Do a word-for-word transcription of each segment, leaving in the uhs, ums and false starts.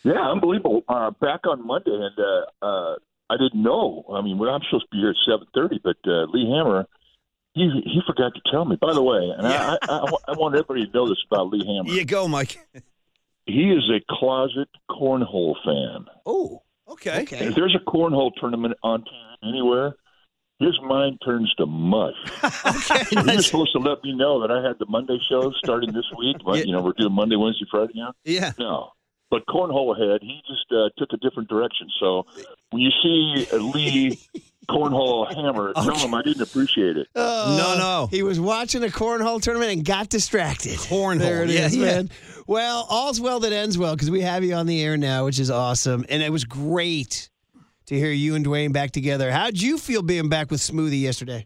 Yeah, unbelievable. Uh, back on Monday, and uh, uh, I didn't know. I mean, well, I'm supposed to be here at seven thirty, but uh, Lee Hammer, he he forgot to tell me. By the way, and Yeah. I, I, I, I want everybody to know this about Lee Hammer. You go, Mike. He is a closet cornhole fan. Oh, okay. And Okay. if there's a cornhole tournament on T V anywhere, his mind turns to mush. Okay. He was nice. supposed to let me know that I had the Monday shows starting this week. But, Yeah. you know, we're doing Monday, Wednesday, Friday now. Yeah. No. But Cornhole Head, he just uh, took a different direction. So when you see a Lee Cornhole Hammer, tell him I didn't appreciate it. Oh, No, no. He was watching a cornhole tournament and got distracted. Cornhole, There it yeah, is, yeah. man. Well, all's well that ends well because we have you on the air now, which is awesome. And it was great to hear you and Dwayne back together. How'd you feel being back with Smoothie yesterday?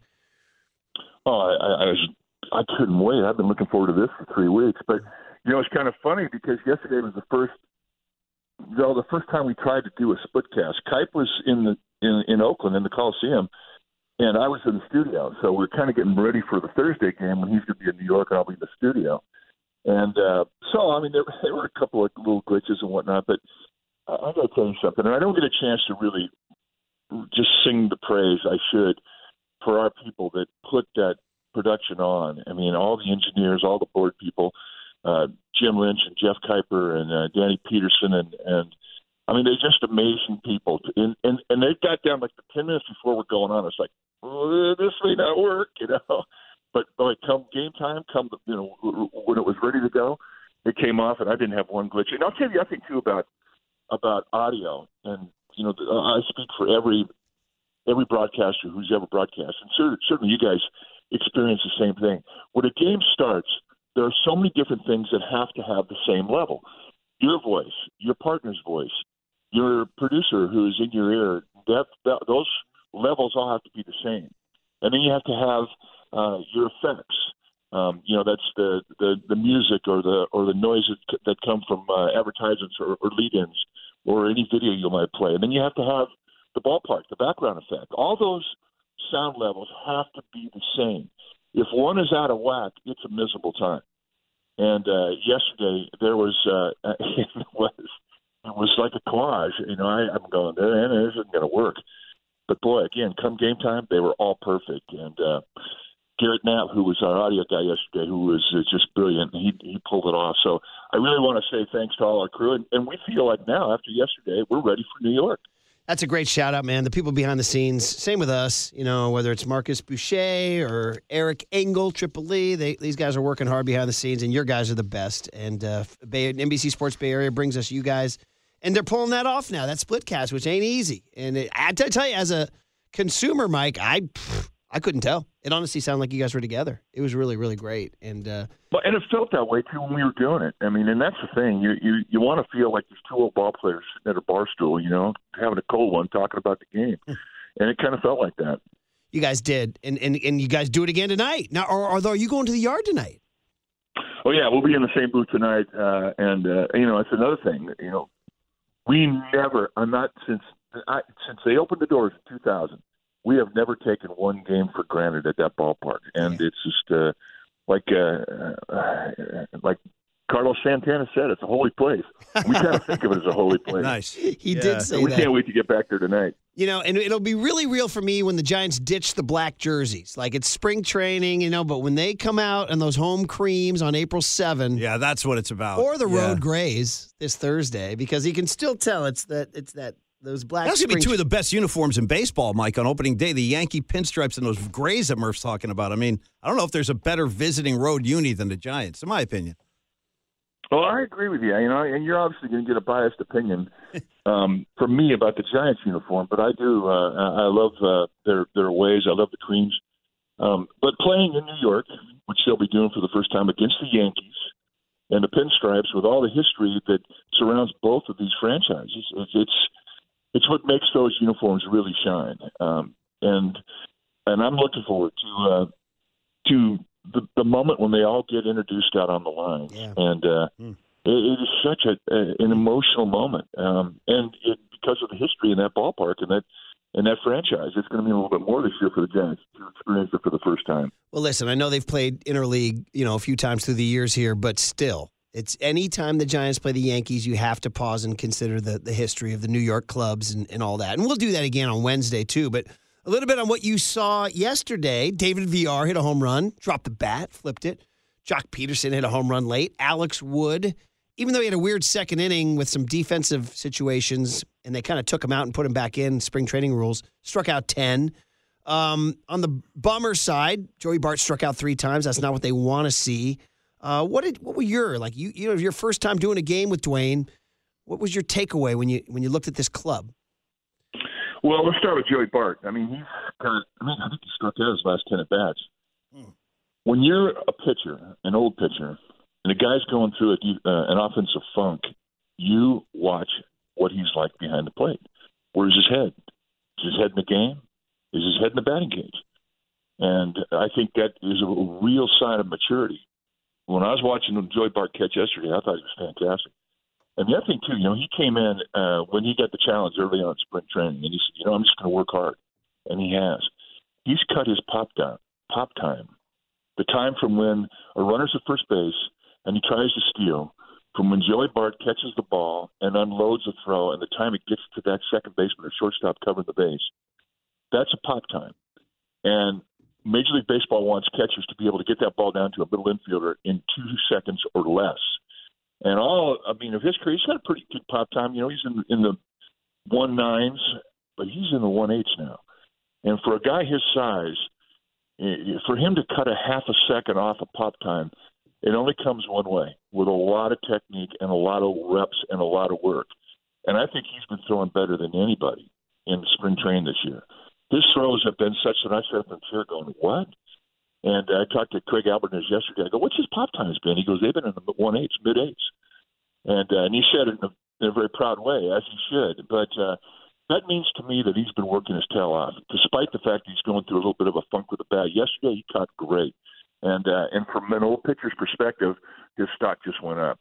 Oh, I, I, I was, I couldn't wait. I've been looking forward to this for three weeks. But, you know, it's kind of funny because yesterday was the first, well, the first time we tried to do a split cast. Kipe was in the in, in Oakland in the Coliseum, and I was in the studio. So we're kind of getting ready for the Thursday game when he's going to be in New York and I'll be in the studio. And uh, so, I mean, there, there were a couple of little glitches and whatnot, but I, I got to tell you something. And I don't get a chance to really just sing the praise I should for our people that put that production on. I mean, all the engineers, all the board people, uh, Jim Lynch and Jeff Kuiper and uh, Danny Peterson, and, and I mean, they're just amazing people. And, and and they got down like the ten minutes before we're going on. It's like, oh, this may not work, you know. But like come game time, come you know when it was ready to go, it came off, and I didn't have one glitch. And I'll tell you, I think too about about audio, and you know, I speak for every every broadcaster who's ever broadcast, and certainly, certainly you guys experience the same thing. When a game starts, there are so many different things that have to have the same level. Your voice, your partner's voice, your producer who is in your ear, that, that those levels all have to be the same. And then you have to have uh, your effects. Um, you know, that's the, the, the music or the or the noises that come from uh, advertisements or, or lead-ins or any video you might play. And then you have to have the ballpark, the background effect. All those sound levels have to be the same. If one is out of whack, it's a miserable time. And uh, yesterday there was uh, it was it was like a collage. You know, I, I'm going, this isn't going to work. But boy, again, come game time, they were all perfect. And uh, Garrett Knapp, who was our audio guy yesterday, who was uh, just brilliant, he he pulled it off. So I really want to say thanks to all our crew. And, and we feel like now, after yesterday, we're ready for New York. That's a great shout out, man. The people behind the scenes, same with us, you know, whether it's Marcus Boucher or Eric Engel, Triple E, they, these guys are working hard behind the scenes, and your guys are the best. And uh, Bay, N B C Sports Bay Area brings us you guys, and they're pulling that off now, that split cast, which ain't easy. And it, I tell you, as a consumer, Mike, I pff, I couldn't tell. It honestly sounded like you guys were together. It was really, really great. And uh, Well, and it felt that way, too, when we were doing it. I mean, and that's the thing. You you, you want to feel like these two old ball players sitting at a bar stool, you know, having a cold one, talking about the game. And it kind of felt like that. you guys did. And, and, and you guys do it again tonight. Now, or, or are you going to the yard tonight? Oh, yeah, we'll be in the same booth tonight. Uh, and, uh, you know, it's another thing. You know, we never, I'm not, since I, since they opened the doors in two thousand, we have never taken one game for granted at that ballpark. And yeah. it's just uh, like uh, uh, like Carlos Santana said, it's a holy place. We kind of think of it as a holy place. Nice. He Yeah. did say And we that. can't wait to get back there tonight. You know, and it'll be really real for me when the Giants ditch the black jerseys. Like, it's spring training, you know, but when they come out in those home creams on April seventh, Yeah, that's what it's about. or the Yeah. road grays this Thursday, because you can still tell it's that it's that those black. That's going to be spring- two of the best uniforms in baseball, Mike, on opening day. The Yankee pinstripes and those grays that Murph's talking about. I mean, I don't know if there's a better visiting road uni than the Giants, in my opinion. Well, I agree with you. You know, and you're obviously going to get a biased opinion um, from me about the Giants uniform, but I do. Uh, I love uh, their their ways. I love the creams. Um, but playing in New York, which they'll be doing for the first time against the Yankees, and the pinstripes, with all the history that surrounds both of these franchises, it's it's, it's what makes those uniforms really shine. Um, and and I'm looking forward to uh, to. The, the moment when they all get introduced out on the line, Yeah. and uh, Mm. it, it is such a, a an emotional moment, um, and it, because of the history in that ballpark and that and that franchise, it's going to mean a little bit more this year for the Giants to experience it for the first time. Well, listen, I know they've played interleague, you know, a few times through the years here, but still, It's any time the Giants play the Yankees, you have to pause and consider the, the history of the New York clubs and, and all that. And we'll do that again on Wednesday, too. But a little bit on what you saw yesterday. David Villar hit a home run, dropped the bat, flipped it. Jock Peterson hit a home run late. Alex Wood, even though he had a weird second inning with some defensive situations, and they kind of took him out and put him back in, spring training rules, struck out ten. Um, on the bummer side, Joey Bart struck out three times. That's not what they want to see. Uh, what did what were your like you you know your first time doing a game with Dwayne? What was your takeaway when you when you looked at this club? Well, let's start with Joey Bart. I mean, he's kind of, I mean, I think he struck out his last ten at bats. Hmm. When you're a pitcher, an old pitcher, and a guy's going through a, uh, an offensive funk, you watch what he's like behind the plate. Where's his head? Is his head in the game? Is his head in the batting cage? And I think that is a real sign of maturity. When I was watching Joey Bart catch yesterday, I thought he was fantastic. And the other thing, too, you know, he came in uh, when he got the challenge early on in spring training, and he said, you know, I'm just going to work hard. And he has. He's cut his pop down, pop time, the time from when a runner's at first base and he tries to steal, from when Joey Bart catches the ball and unloads a throw and the time it gets to that second baseman or shortstop covering the base, that's a pop time. And Major League Baseball wants catchers to be able to get that ball down to a middle infielder in two seconds or less. And all, I mean, of his career, he's got a pretty good pop time. You know, he's in, in the one nines, but he's in the one eights now. And for a guy his size, for him to cut a half a second off of pop time, it only comes one way, with a lot of technique and a lot of reps and a lot of work. And I think he's been throwing better than anybody in the spring training this year. His throws have been such that I sat up in the chair going, what? And I talked to Craig Albertness yesterday. I go, what's his pop times been? He goes, they've been in the one eights, mid eights. And, uh, and he said it in a, in a very proud way, as he should. But uh, that means to me that he's been working his tail off, despite the fact he's going through a little bit of a funk with the bat. Yesterday he caught great. And uh, and from an old pitcher's perspective, his stock just went up.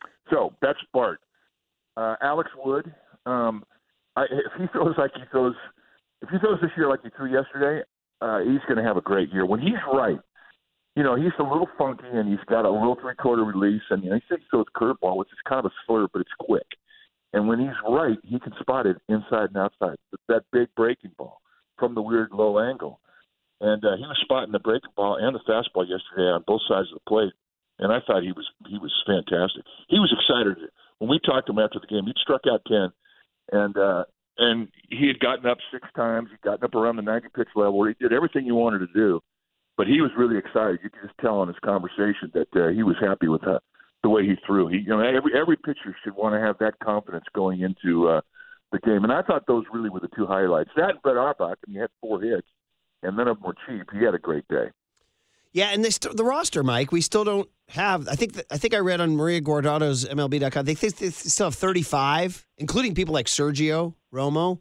So that's Bart. Uh, Alex Wood, um, I, if he throws like he throws, if he throws this year like he threw yesterday, uh, he's going to have a great year. When he's right, you know, he's a little funky and he's got a little three-quarter release, and you know, he says he throws curveball, which is kind of a slur, but it's quick. And when he's right, he can spot it inside and outside. That big breaking ball from the weird low angle. And uh, he was spotting the breaking ball and the fastball yesterday on both sides of the plate, and I thought he was he was fantastic. He was excited when we talked to him after the game. He'd struck out ten, and uh, and he had gotten up six times. He'd gotten up around the ninety pitch level, where he did everything he wanted to do. But he was really excited. You could just tell in his conversation that uh, he was happy with uh, the way he threw. He, you know, every every pitcher should want to have that confidence going into uh, the game. And I thought those really were the two highlights. That and Brett Auerbach, and he had four hits. And none of them were cheap. He had a great day. Yeah, and they st- the roster, Mike, we still don't have. I think th- I think I read on Maria Guardado's M L B dot com. They think they still have thirty-five, including people like Sergio Romo.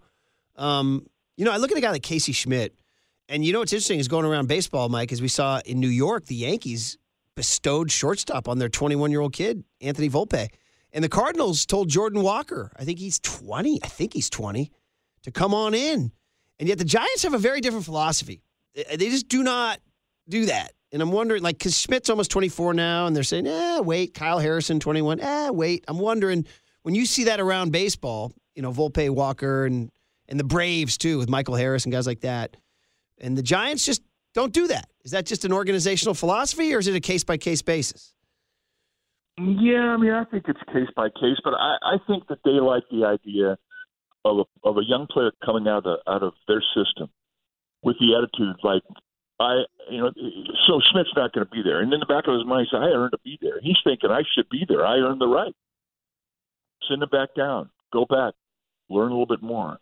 Um, you know, I look at a guy like Casey Schmidt, and you know what's interesting is going around baseball, Mike, as we saw in New York, the Yankees bestowed shortstop on their twenty-one-year-old kid, Anthony Volpe, and the Cardinals told Jordan Walker, I think he's twenty, I think he's twenty, to come on in. And yet the Giants have a very different philosophy. They just do not do that. And I'm wondering, like, because Schmidt's almost twenty-four now, and they're saying, eh, wait, Kyle Harrison, twenty-one, eh, wait. I'm wondering, when you see that around baseball, you know, Volpe, Walker, and and the Braves, too, with Michael Harris and guys like that, and the Giants just don't do that. Is that just an organizational philosophy, or is it a case-by-case basis? Yeah, I mean, I think it's case-by-case, but I, I think that they like the idea of a, of a young player coming out of out of their system with the attitude like, I, you know, so Schmidt's not going to be there. And in the back of his mind, he said, I earned to be there. He's thinking, I should be there. I earned the right. Send him back down. Go back. Learn a little bit more.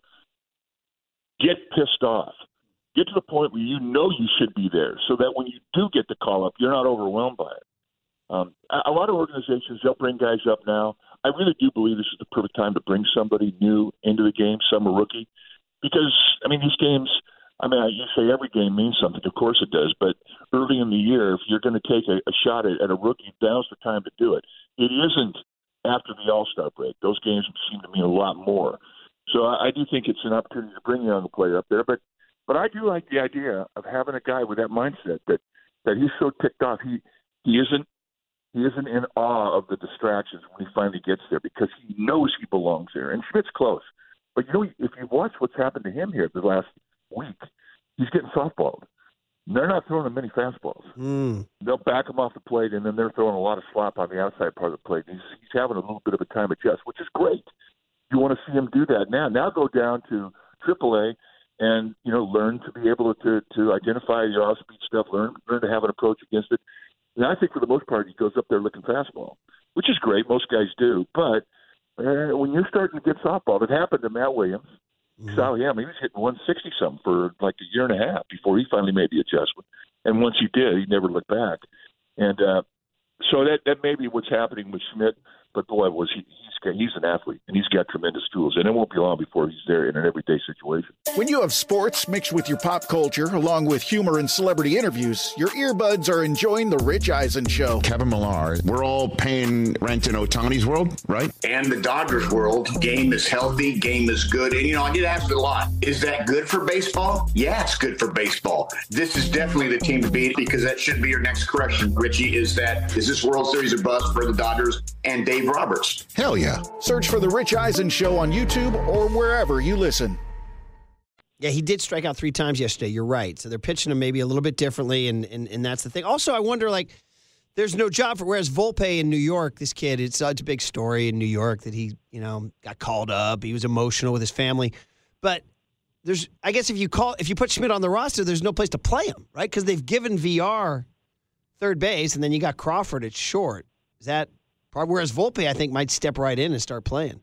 Get pissed off. Get to the point where you know you should be there so that when you do get the call up, you're not overwhelmed by it. Um, a, a lot of organizations, they'll bring guys up now. I really do believe this is the perfect time to bring somebody new into the game, some a rookie, because, I mean, these games, I mean, you say every game means something. Of course it does. But early in the year, if you're going to take a, a shot at, at a rookie, now's the time to do it. It isn't after the All-Star break. Those games seem to mean a lot more. So I, I do think it's an opportunity to bring a young player up there. But but I do like the idea of having a guy with that mindset that, that he's so ticked off. He, he isn't he isn't in awe of the distractions when he finally gets there because he knows he belongs there. And Schmidt's close. But, you know, if you watch what's happened to him here the last week, he's getting softballed. They're not throwing him many fastballs. Mm. They'll back him off the plate, and then they're throwing a lot of slop on the outside part of the plate. He's, he's having a little bit of a time adjust, which is great. You want to see him do that now. Now go down to triple A and, you know, learn to be able to, to identify your off-speed stuff, learn, learn to have an approach against it. And I think for the most part he goes up there looking fastball, which is great. Most guys do. But uh, when you're starting to get softball, it happened to Matt Williams. Mm-hmm. So, yeah, he was hitting one sixty-something for like a year and a half before he finally made the adjustment. And once he did, he never looked back. And uh, so that, that may be what's happening with Schmidt. But, boy, was he, he's, he's an athlete, and he's got tremendous tools. And it won't be long before he's there in an everyday situation. When you have sports mixed with your pop culture, along with humor and celebrity interviews, your earbuds are enjoying The Rich Eisen Show. Kevin Millar, we're all paying rent in Ohtani's world, right? And the Dodgers world. Game is healthy. Game is good. And, you know, I get asked a lot, is that good for baseball? Yeah, it's good for baseball. This is definitely the team to beat because that should be your next correction, Richie, is that is this World Series a bust for the Dodgers and Dave Roberts? Hell yeah. Search for The Rich Eisen Show on YouTube or wherever you listen. Yeah, he did strike out three times yesterday. You're right. So they're pitching him maybe a little bit differently, and, and, and that's the thing. Also, I wonder, like, there's no job for, whereas Volpe in New York, this kid, it's such a big story in New York that he, you know, got called up. He was emotional with his family. But there's, I guess if you call, if you put Schmidt on the roster, there's no place to play him, right? Because they've given V R third base, and then you got Crawford at short. Is that, whereas Volpe, I think, might step right in and start playing.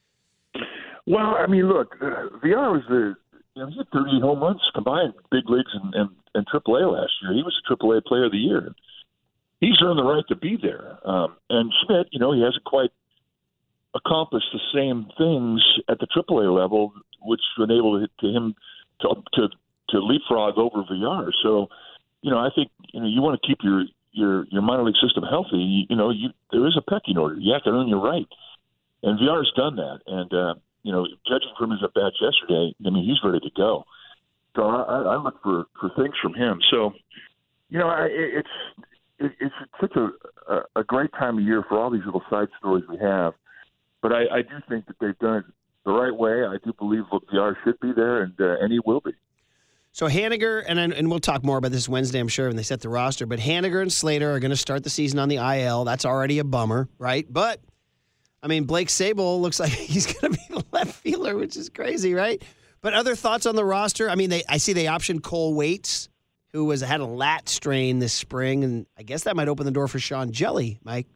Well, I mean, look, uh, V R was the, you know, he had thirty-eight home runs combined, big leagues and, and, and triple A last year. He was a triple A player of the year. He's earned the right to be there. Um, and Schmidt, you know, he hasn't quite accomplished the same things at the triple A level, which enabled to him to, to to leapfrog over V R. So, you know, I think, you know, you want to keep your your your minor league system healthy. You, you know, you there is a pecking order. You have to earn your right, and V R's done that. And uh, you know, judging from his at bats yesterday, I mean, he's ready to go. So I, I look for, for things from him. So, you know, I, it's it, it's such a, a a great time of year for all these little side stories we have. But I, I do think that they've done it the right way. I do believe V R should be there, and uh, and he will be. So Haniger, and and we'll talk more about this Wednesday, I'm sure, when they set the roster, but Haniger and Slater are going to start the season on the I L. That's already a bummer, right? But, I mean, Blake Sable looks like he's going to be the left fielder, which is crazy, right? But other thoughts on the roster? I mean, they I see they optioned Cole Waits, who was had a lat strain this spring, and I guess that might open the door for Sean Jelly, Mike.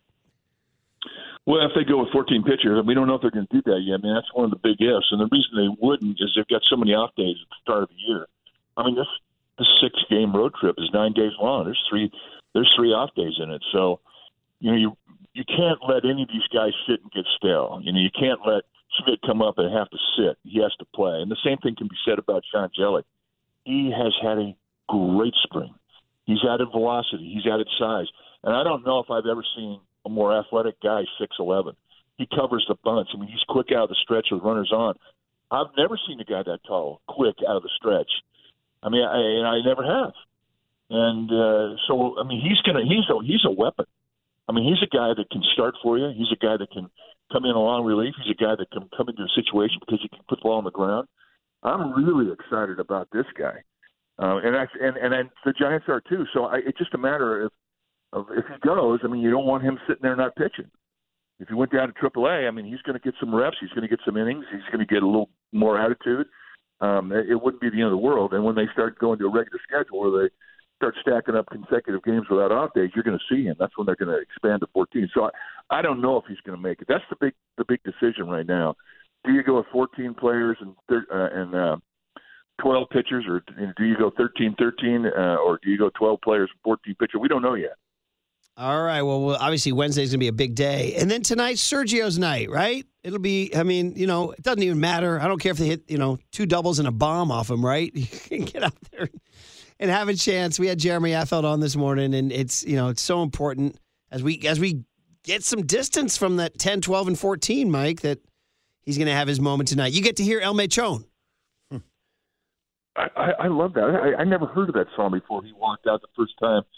Well, if they go with fourteen pitchers, we don't know if they're going to do that yet. I mean, that's one of the big ifs. And the reason they wouldn't is they've got so many off days at the start of the year. I mean, this this six-game road trip is nine days long. There's three there's three off days in it. So, you know, you you can't let any of these guys sit and get stale. You know, you can't let Schmidt come up and have to sit. He has to play. And the same thing can be said about Sean Jelly. He has had a great spring. He's added velocity. He's added size. And I don't know if I've ever seen a more athletic guy, six eleven. He covers the bunch. I mean, he's quick out of the stretch with runners on. I've never seen a guy that tall, quick out of the stretch. I mean, I, and I never have. And uh, so, I mean, he's gonna he's a he's a weapon. I mean, he's a guy that can start for you. He's a guy that can come in a long relief. He's a guy that can come into a situation because he can put the ball on the ground. I'm really excited about this guy, uh, and I and and I, the Giants are too. So I, it's just a matter of, of if he goes. I mean, you don't want him sitting there not pitching. If he went down to triple A, I mean, he's going to get some reps. He's going to get some innings. He's going to get a little more attitude. Um, it, it wouldn't be the end of the world. And when they start going to a regular schedule where they start stacking up consecutive games without off days, you're going to see him. That's when they're going to expand to fourteen. So I, I don't know if he's going to make it. That's the big the big decision right now. Do you go with fourteen players and thir- uh, and uh, twelve pitchers, or do you go thirteen thirteen, uh, or do you go twelve players and fourteen pitchers? We don't know yet. All right. Well, well obviously Wednesday's going to be a big day. And then tonight's Sergio's night, right? It'll be, I mean, you know, it doesn't even matter. I don't care if they hit, you know, two doubles and a bomb off him, right? You can get out there and have a chance. We had Jeremy Affeldt on this morning, and it's, you know, it's so important as we as we get some distance from that ten, twelve, and fourteen, Mike, that he's going to have his moment tonight. You get to hear El Mechon. Hmm. I, I, I love that. I, I never heard of that song before he walked out the first time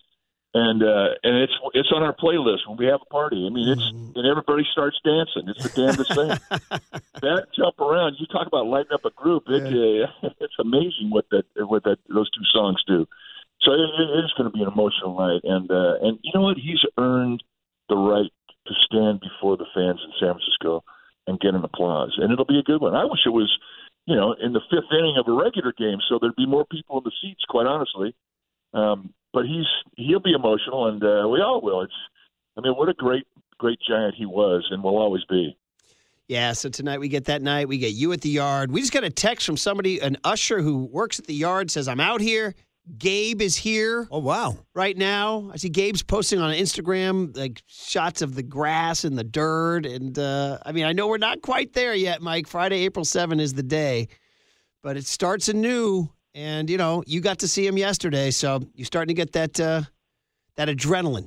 And uh, and it's it's on our playlist when we have a party. I mean, it's and everybody starts dancing. It's the damnedest thing. That jump around, you talk about lighting up a group. It, uh, it's amazing what that what that those two songs do. So it, it is going to be an emotional night, and uh, and you know what? He's earned the right to stand before the fans in San Francisco and get an applause, and it'll be a good one. I wish it was, you know, in the fifth inning of a regular game, so there'd be more people in the seats. Quite honestly. Um, But he's he'll be emotional, and uh, we all will. It's, I mean, what a great great Giant he was, and will always be. Yeah. So tonight we get that night. We get you at the Yard. We just got a text from somebody, an usher who works at the Yard, says, "I'm out here. Gabe is here." Oh wow! Right now, I see Gabe's posting on Instagram like shots of the grass and the dirt, and uh, I mean, I know we're not quite there yet, Mike. Friday, April seventh is the day, but it starts anew. And, you know, you got to see him yesterday, so you're starting to get that uh, that adrenaline.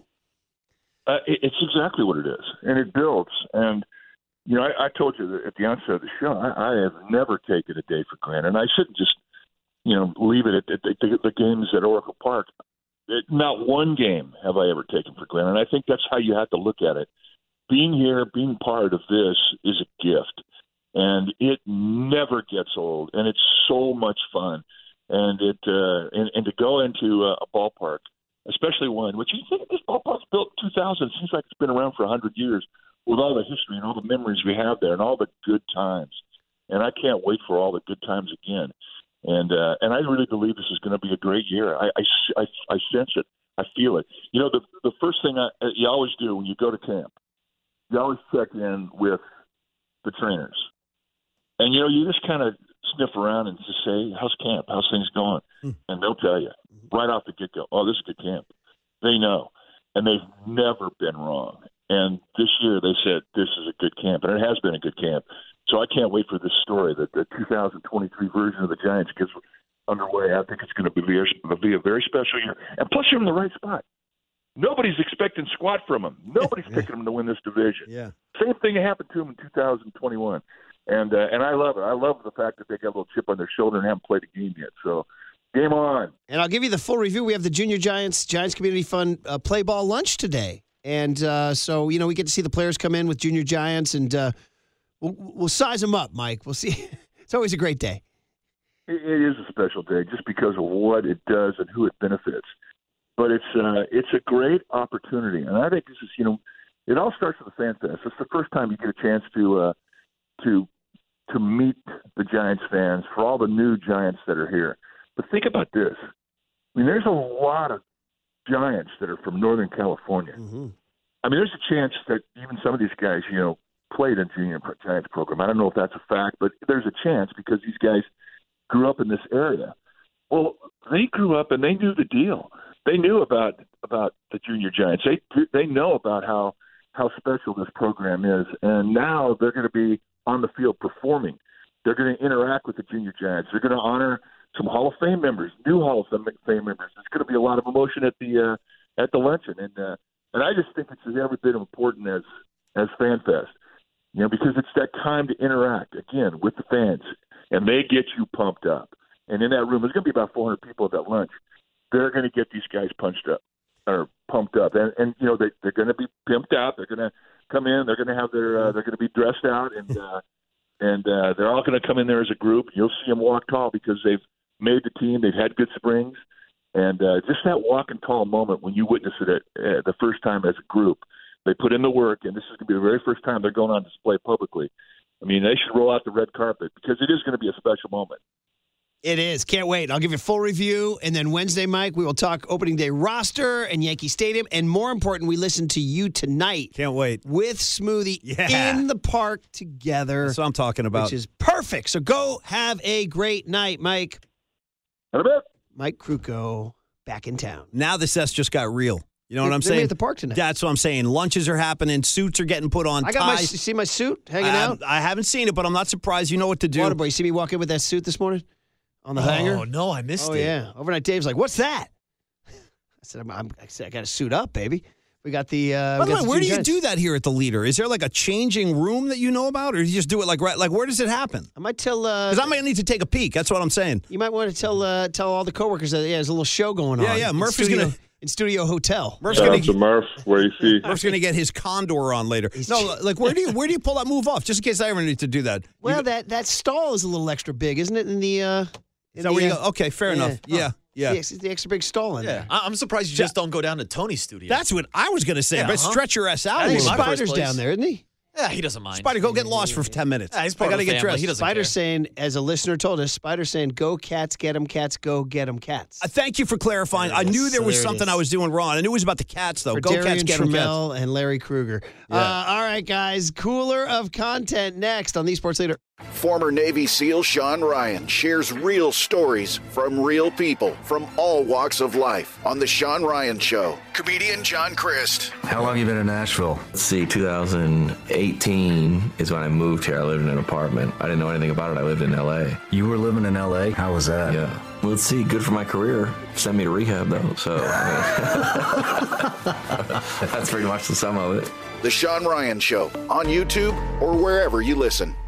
Uh, it, it's exactly what it is, and it builds. And, you know, I, I told you that at the onset of the show, I, I have never taken a day for granted. And I shouldn't just, you know, leave it at, at the, the games at Oracle Park. It, not one game have I ever taken for granted. And I think that's how you have to look at it. Being here, being part of this is a gift, and it never gets old, and it's so much fun. And it uh, and, and to go into a, a ballpark, especially one which you think this ballpark's built in two thousand, seems like it's been around for a hundred years, with all the history and all the memories we have there and all the good times. And I can't wait for all the good times again. And uh, and I really believe this is going to be a great year. I, I, I, I sense it. I feel it. You know, the the first thing I, you always do when you go to camp, you always check in with the trainers, and you know you just kind of sniff around and just say, "How's camp? How's things going?" Mm. And they'll tell you right off the get-go, "Oh, this is a good camp." They know, and they've never been wrong. And this year they said, "This is a good camp," and it has been a good camp. So I can't wait for this story that the two thousand twenty-three version of the Giants gets underway. I think it's going to be, be a very special year. And plus, you're in the right spot. Nobody's expecting squat from them. Nobody's yeah. picking them to win this division. Yeah. Same thing happened to them in two thousand twenty-one. And uh, and I love it. I love the fact that they got a little chip on their shoulder and haven't played a game yet. So, game on. And I'll give you the full review. We have the Junior Giants, Giants Community Fund uh, play ball lunch today. And uh, so, you know, we get to see the players come in with Junior Giants, and uh, we'll, we'll size them up, Mike. We'll see. It's always a great day. It, it is a special day just because of what it does and who it benefits. But it's uh, it's a great opportunity. And I think this is, you know, it all starts with the Fan Fest. It's the first time you get a chance to uh, to to meet the Giants fans, for all the new Giants that are here. But think about this. I mean, there's a lot of Giants that are from Northern California. Mm-hmm. I mean, there's a chance that even some of these guys, you know, played in junior Giants program. I don't know if that's a fact, but there's a chance because these guys grew up in this area. Well, they grew up and they knew the deal. They knew about about the Junior Giants. They they know about how how special this program is, and now they're going to be on the field performing. They're going to interact with the Junior Giants. They're going to honor some Hall of Fame members, new Hall of Fame members. There's going to be a lot of emotion at the uh, at the luncheon, and uh, and I just think it's every bit as important as as Fan Fest, you know, because it's that time to interact again with the fans, and they get you pumped up. And in that room, there's going to be about four hundred people at that lunch. They're going to get these guys punched up or pumped up, and and you know they they're going to be pimped out. They're going to come in. They're going to have their uh, they're going to be dressed out, and uh, and uh, they're all going to come in there as a group. You'll see them walk tall because they've made the team. They've had good springs, and uh, just that walking tall moment when you witness it at, uh, the first time as a group. They put in the work, and this is going to be the very first time they're going on display publicly. I mean, they should roll out the red carpet because it is going to be a special moment. It is. Can't wait. I'll give you a full review. And then Wednesday, Mike, we will talk opening day roster and Yankee Stadium. And more important, we listen to you tonight. Can't wait. With Smoothie yeah. in the park together. That's what I'm talking about. Which is perfect. So go have a great night, Mike. In a bit. Mike Krukow back in town. Now the sets just got real. You know they, what I'm they're saying? at the park tonight. That's what I'm saying. Lunches are happening. Suits are getting put on. I got my. You ties. see my suit hanging I, out? I haven't seen it, but I'm not surprised. You know what to do. Waterboy, you see me walk in with that suit this morning? On the oh, hanger? Oh, no, I missed oh, it. Oh, yeah. Overnight Dave's like, what's that? I said, I'm, I'm, I said, I got to suit up, baby. We got the. Uh, By the way, the where do you Giants. do that here at the Leader? Is there like a changing room that you know about, or do you just do it like right? Like where does it happen? I might tell. Because uh, I might need to take a peek. That's what I'm saying. You might want to tell uh, tell all the coworkers that yeah, there's a little show going on. Yeah, yeah. Murphy's studio, gonna in Studio Hotel. Murph's Shout gonna out to Murph. Where you see? Murph's going to get his Condor on later. No, like where do you where do you pull that move off? Just in case I ever need to do that. Well, You- that, that stall is a little extra big, isn't it? In the uh, in is that the, where you uh, go? Okay, fair yeah. enough. Yeah, yeah. The, ex- the extra big stall in Yeah, there. I- I'm surprised you just don't go down to Tony's studio. That's what I was going to say. Yeah, but uh-huh. stretch your ass out I a think little my bit. first Spider's place. down there, isn't he? yeah, he doesn't mind. Spider, go get lost for ten minutes. Yeah, he's I part got to of the get family. dressed. He doesn't Spider's care. saying, as a listener told us, Spider's saying, go cats, get 'em cats, go get 'em cats. Uh, thank you for clarifying. There I it knew is. there So was there it something is. I was doing wrong. I knew it was about the cats, though. For Go Darian cats, get 'em cats. Trammell and Larry Krueger. Yeah. Uh, all right, guys. Cooler of content next on the Sports Leader. Former Navy SEAL Sean Ryan shares real stories from real people from all walks of life on The Sean Ryan Show. Comedian John Christ. How long have you been in Nashville? Let's see, two thousand eighteen is when I moved here. I lived in an apartment. I didn't know anything about it. I lived in L A. You were living in L A? How was that? Yeah. Well, let's see, good for my career. Sent me to rehab, though, so I mean, that's pretty much the sum of it. The Sean Ryan Show on YouTube or wherever you listen.